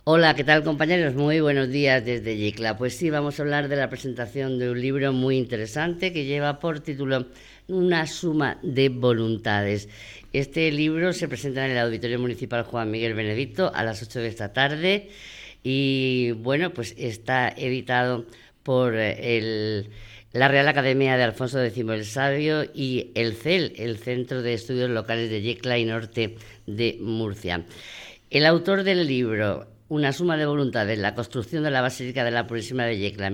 Hola, ¿qué tal, compañeros? Muy buenos días desde Yecla. Pues sí, vamos a hablar de la presentación de un libro muy interesante que lleva por título Una suma de voluntades. Este libro se presenta en el Auditorio Municipal Juan Miguel Benedicto a las 8 de esta tarde y bueno, pues está editado por la Real Academia de Alfonso X el Sabio y el CEL, el Centro de Estudios Locales de Yecla y Norte de Murcia. El autor del libro, Una suma de voluntades, la construcción de la Basílica de la Purísima de Yecla,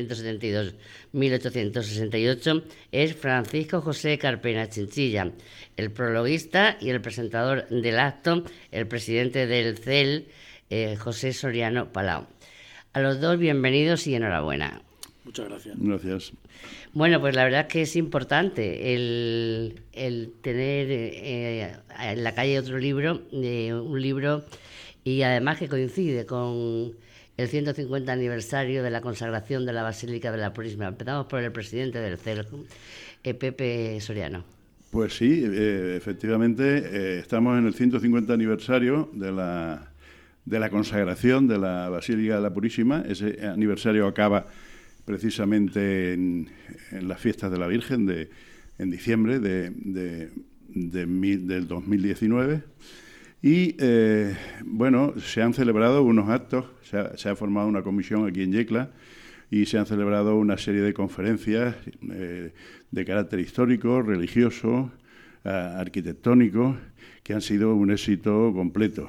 1772-1868, es Francisco José Carpena Chinchilla. El prologuista y el presentador del acto, el presidente del CEL, José Soriano Palau. A los dos, bienvenidos y enhorabuena. Muchas gracias. Gracias. Bueno, pues la verdad es que es importante el tener en la calle otro libro, un libro, y además que coincide con el 150 aniversario de la consagración de la Basílica de la Purísima. Empezamos por el presidente del CEL, Pepe Soriano. Pues sí, efectivamente, estamos en el 150 aniversario de la consagración de la Basílica de la Purísima. Ese aniversario acaba precisamente en las fiestas de la Virgen en diciembre del 2019. Y, bueno, se han celebrado unos actos, se ha formado una comisión aquí en Yecla y se han celebrado una serie de conferencias de carácter histórico, religioso, arquitectónico, que han sido un éxito completo.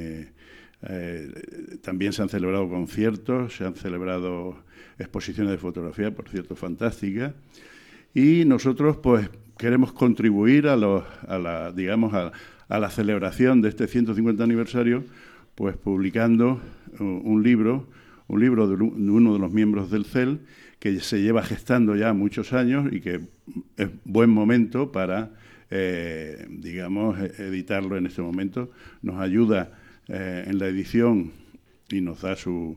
También se han celebrado conciertos, se han celebrado exposiciones de fotografía, por cierto, fantásticas, y nosotros pues queremos contribuir a la celebración de este 150 aniversario, pues publicando un libro de uno de los miembros del CEL que se lleva gestando ya muchos años y que es buen momento para, editarlo en este momento. Nos ayuda en la edición y nos da su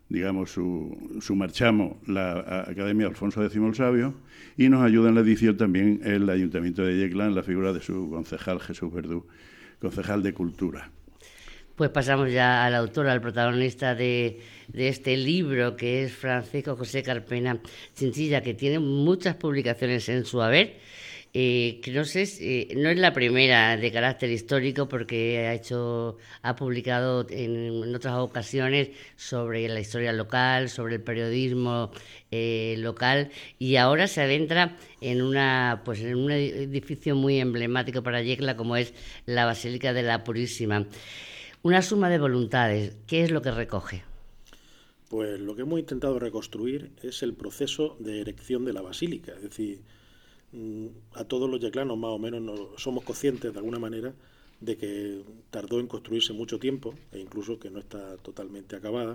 marchamo la Academia Alfonso X el Sabio, y nos ayuda en la edición también el Ayuntamiento de Yecla en la figura de su concejal Jesús Verdú, concejal de Cultura. Pues pasamos ya al autor, al protagonista de este libro, que es Francisco José Carpena Chinchilla, que tiene muchas publicaciones en su haber. Que no sé, no es la primera de carácter histórico, porque ha publicado en otras ocasiones sobre la historia local, sobre el periodismo local, y ahora se adentra en un edificio muy emblemático para Yecla, como es la Basílica de la Purísima. Una suma de voluntades, ¿qué es lo que recoge? Pues lo que hemos intentado reconstruir es el proceso de erección de la basílica, es decir, a todos los yeclanos más o menos somos conscientes de alguna manera de que tardó en construirse mucho tiempo e incluso que no está totalmente acabada,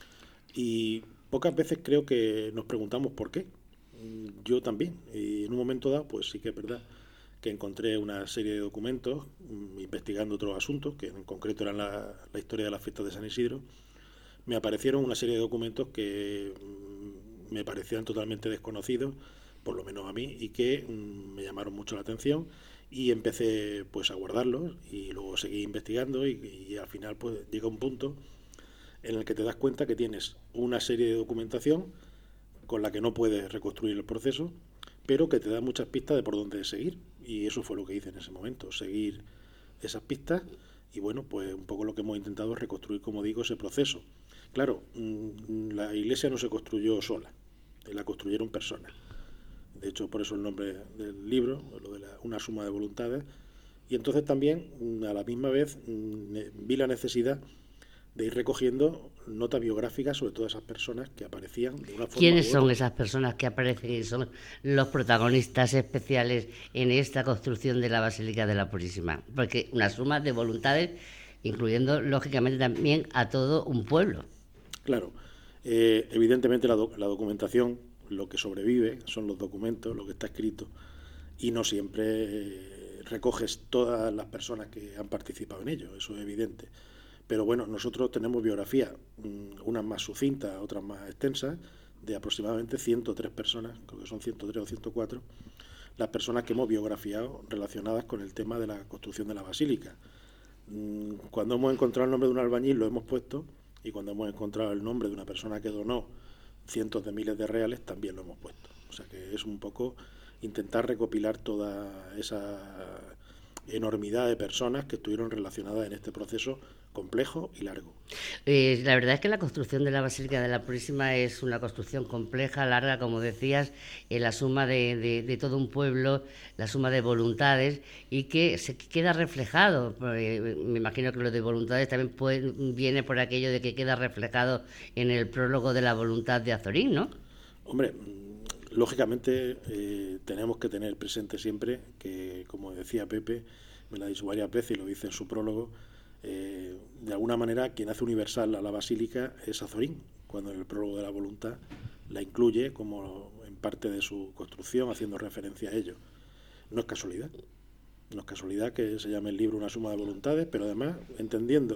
y pocas veces creo que nos preguntamos por qué. Yo también, y en un momento dado pues sí que es verdad que encontré una serie de documentos investigando otros asuntos, que en concreto eran la historia de las fiestas de San Isidro. Me aparecieron una serie de documentos que me parecían totalmente desconocidos, por lo menos a mí, y que me llamaron mucho la atención, y empecé pues a guardarlos y luego seguí investigando y al final pues llega un punto en el que te das cuenta que tienes una serie de documentación con la que no puedes reconstruir el proceso, pero que te da muchas pistas de por dónde seguir, y eso fue lo que hice en ese momento, seguir esas pistas, y bueno, pues un poco lo que hemos intentado es reconstruir, como digo, ese proceso. Claro, la iglesia no se construyó sola, la construyeron personas. De hecho, por eso el nombre del libro, lo de una suma de voluntades. Y entonces también, a la misma vez, vi la necesidad de ir recogiendo notas biográficas sobre todas esas personas que aparecían de una forma. ¿Quiénes son esas personas que aparecen y son los protagonistas especiales en esta construcción de la Basílica de la Purísima? Porque una suma de voluntades, incluyendo lógicamente también a todo un pueblo. Claro, evidentemente la documentación, lo que sobrevive son los documentos, lo que está escrito, y no siempre recoges todas las personas que han participado en ello, eso es evidente. Pero bueno, nosotros tenemos biografías, unas más sucintas, otras más extensas, de aproximadamente 103 personas, creo que son 103 o 104, las personas que hemos biografiado relacionadas con el tema de la construcción de la basílica. Cuando hemos encontrado el nombre de un albañil lo hemos puesto, y cuando hemos encontrado el nombre de una persona que donó cientos de miles de reales, también lo hemos puesto. O sea que es un poco intentar recopilar toda esa enormidad de personas que estuvieron relacionadas en este proceso complejo y largo. La verdad es que la construcción de la Basílica de la Purísima es una construcción compleja, larga, como decías, la suma de todo un pueblo, la suma de voluntades, y que se queda reflejado. Me imagino que lo de voluntades también viene por aquello de que queda reflejado en el prólogo de la voluntad de Azorín, ¿no? Hombre, lógicamente tenemos que tener presente siempre que, como decía Pepe, me lo ha dicho varias veces y lo dice en su prólogo, de alguna manera quien hace universal a la basílica es Azorín, cuando en el prólogo de la voluntad la incluye como en parte de su construcción, haciendo referencia a ello. No es casualidad, no es casualidad que se llame el libro Una suma de voluntades, pero además entendiendo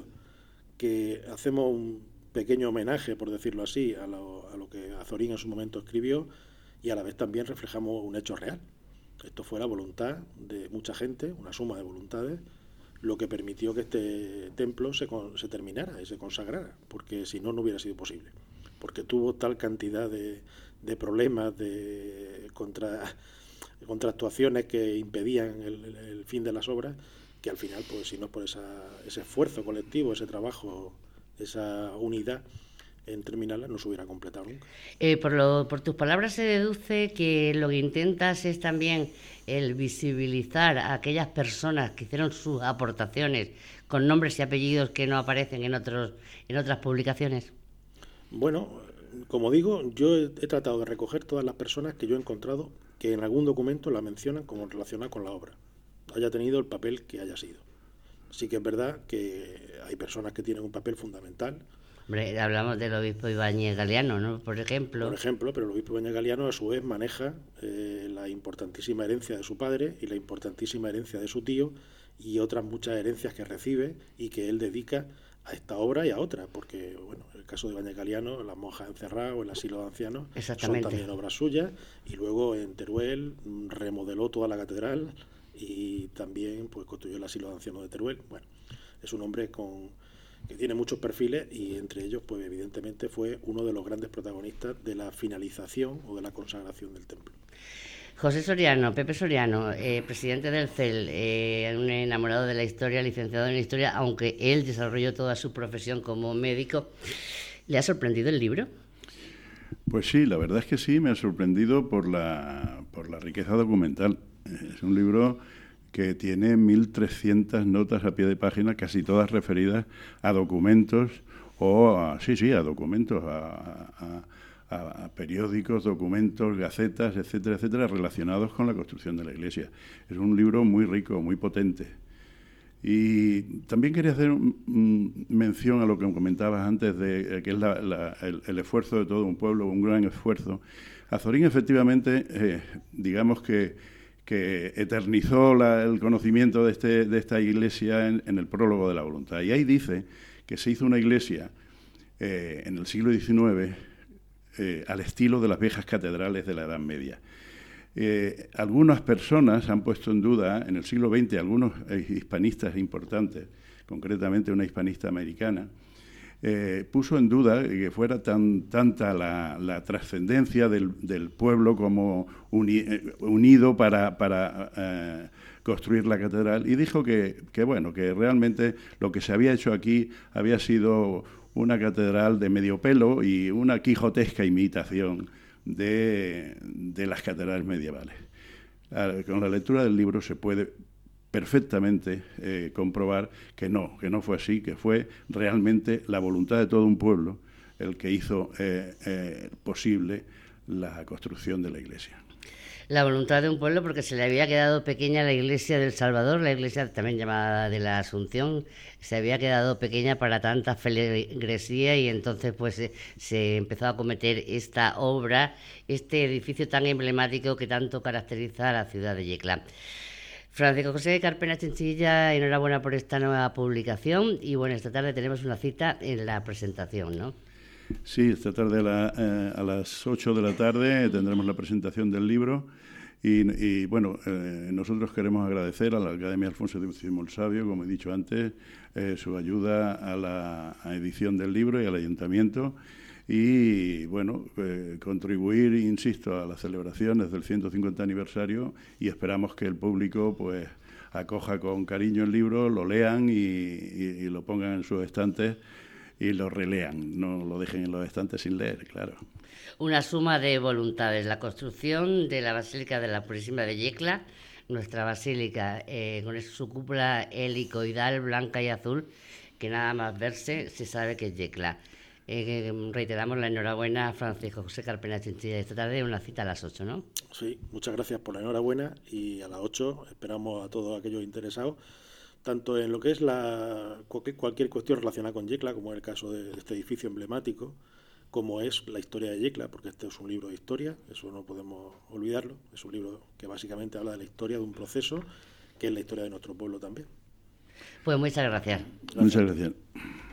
que hacemos un pequeño homenaje, por decirlo así, a lo que Azorín en su momento escribió, y a la vez también reflejamos un hecho real. Esto fue la voluntad de mucha gente, una suma de voluntades, lo que permitió que este templo se terminara y se consagrara, porque si no, no hubiera sido posible. Porque tuvo tal cantidad de problemas, de contractuaciones que impedían el fin de las obras, que al final, pues si no por ese esfuerzo colectivo, ese trabajo, esa unidad en terminarla, no se hubiera completado nunca. Por tus palabras se deduce que lo que intentas es también el visibilizar a aquellas personas que hicieron sus aportaciones con nombres y apellidos que no aparecen en otras publicaciones. Bueno, como digo, yo he tratado de recoger todas las personas que yo he encontrado que en algún documento la mencionan como relacionada con la obra, haya tenido el papel que haya sido. Sí que es verdad que hay personas que tienen un papel fundamental. Hombre, hablamos del obispo Ibáñez Galeano, ¿no? Por ejemplo, pero el obispo Ibáñez Galeano a su vez maneja la importantísima herencia de su padre y la importantísima herencia de su tío y otras muchas herencias que recibe y que él dedica a esta obra y a otras, porque bueno, en el caso de Ibáñez Galeano, las monjas encerradas o el asilo de ancianos son también obras suyas, y luego en Teruel remodeló toda la catedral y también pues construyó el asilo de ancianos de Teruel. Bueno, es un hombre que tiene muchos perfiles y entre ellos pues evidentemente fue uno de los grandes protagonistas de la finalización o de la consagración del templo. José Soriano, Pepe Soriano, presidente del CEL, un enamorado de la historia, licenciado en la historia, aunque él desarrolló toda su profesión como médico. ¿Le ha sorprendido el libro? Pues sí, la verdad es que sí, me ha sorprendido por la riqueza documental. Es un libro que tiene 1.300 notas a pie de página, casi todas referidas a documentos a documentos, a periódicos, documentos, gacetas, etcétera, etcétera, relacionados con la construcción de la iglesia. Es un libro muy rico, muy potente. Y también quería hacer mención a lo que comentabas antes, de que es el esfuerzo de todo un pueblo, un gran esfuerzo. Azorín, efectivamente, digamos que eternizó el conocimiento de esta iglesia en el prólogo de la voluntad. Y ahí dice que se hizo una iglesia en el siglo XIX al estilo de las viejas catedrales de la Edad Media. Algunas personas han puesto en duda, en el siglo XX, algunos hispanistas importantes, concretamente una hispanista americana, puso en duda que fuera tanta la trascendencia del pueblo como unido para construir la catedral, y dijo que realmente lo que se había hecho aquí había sido una catedral de medio pelo y una quijotesca imitación de las catedrales medievales. Con la lectura del libro se puede perfectamente comprobar que no fue así, que fue realmente la voluntad de todo un pueblo el que hizo posible la construcción de la iglesia. La voluntad de un pueblo, porque se le había quedado pequeña la iglesia del Salvador, la iglesia también llamada de la Asunción, se había quedado pequeña para tanta feligresía, y entonces pues se empezó a cometer esta obra, este edificio tan emblemático que tanto caracteriza a la ciudad de Yecla. Francisco José Carpena Chinchilla, enhorabuena por esta nueva publicación, y bueno, esta tarde tenemos una cita en la presentación, ¿no? Sí, esta tarde a las 8 de la tarde tendremos la presentación del libro, Y bueno, nosotros queremos agradecer a la Academia Alfonso X el Sabio, como he dicho antes, su ayuda a la edición del libro y al Ayuntamiento, y bueno, contribuir, insisto, a las celebraciones del 150 aniversario, y esperamos que el público pues acoja con cariño el libro, lo lean y lo pongan en sus estantes y lo relean, no lo dejen en los estantes sin leer, claro. Una suma de voluntades, la construcción de la Basílica de la Purísima de Yecla, nuestra basílica con su cúpula helicoidal blanca y azul, que nada más verse se sabe que es Yecla. Reiteramos la enhorabuena a Francisco José Carpena Chinchilla. Esta tarde una cita a las 8, ¿no? Sí, muchas gracias por la enhorabuena, y a las 8 esperamos a todos aquellos interesados, tanto en lo que es cualquier cuestión relacionada con Yecla, como es el caso de este edificio emblemático, como es la historia de Yecla, porque este es un libro de historia, eso no podemos olvidarlo, es un libro que básicamente habla de la historia de un proceso, que es la historia de nuestro pueblo también. Pues muchas gracias. Muchas gracias.